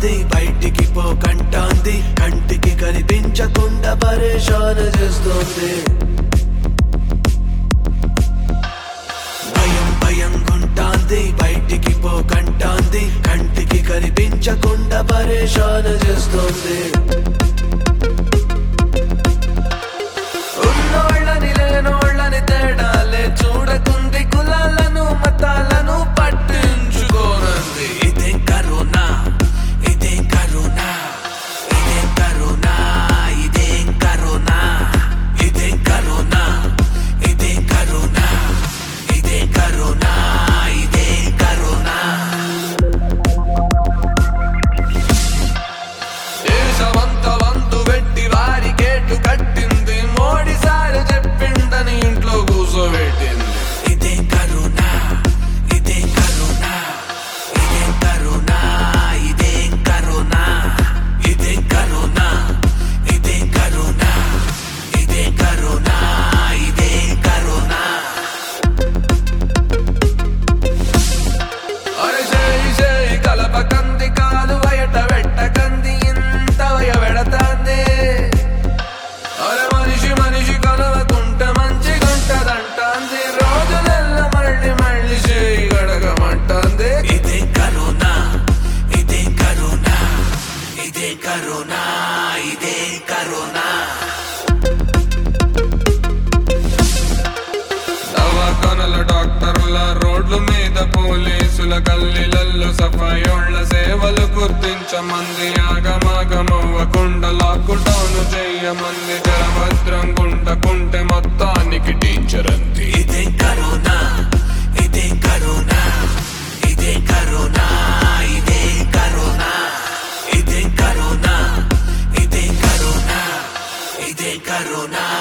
కొంటాంది బయటికి పోకంటాంది కంటికి కనిపించకుండా పరేషాన్ చేస్తోంది భయం భయం కొంటాంది బయటికి పోకంటాంది కంటికి కనిపించకుండా పరేషాన్ చేస్తోంది ఉన్నోళ్ళని లేనోళ్ళని తేడాలే చూడకుంది కులాలను మతాలను పట్టించుకోనంది ఇదేం కరోనా ఇదేం కరోనా ఇదేం కరోనా ఇదేం కరోనా ఇదేం కరోనా ఇదేం కరోనా ఇదేం కరోనా ఇదేం కరోనా దేశమంతా వంతు పెట్టి వారి గేటు కట్టింది మోడీ సార్ చెప్పిండని ఇంట్లో కూర్చోబెట్టింది ఇదేం కరోనా ఇదేం కరోనా ఇదేం కరోనా ఇదేం కరోనా ఇదేం కరోనా ఇదేం కరోనా ఇదేం కరోనా ఇదేం కరోనా అరే చేయి చేయి కలపకంది కాలు బయట పెట్టకంది ఇంత వెడతాంది అరే మనిషి మనిషి కలవకుంటే మంచిగుంటదంటాంది రోజులెల్ల మళ్ళీ మళ్ళీ చేయి గడగమంటాంది ఇదేం కరోనా ఇదేం కరోనా ఇదేం కరోనా ఇదేం కరోనా దవాఖానల డాక్టర్ల రోడ్ల మీద పోలీసుల గల్లీలల్లో సఫాయోళ్ల సేవలు గుర్తించమంది ఆగమాగమవ్వకుండా లాక్డౌన్ చెయ్యమంది జరభద్రం గుంటకుంటే మొత్తానికి టీచర్ అంది ఇదేం కరోనా ఇదేం కరోనా ఇదేం కరోనా ఇదేం కరోనా ఇదేం కరోనా ఇదేం కరోనా ఇదేం కరోనా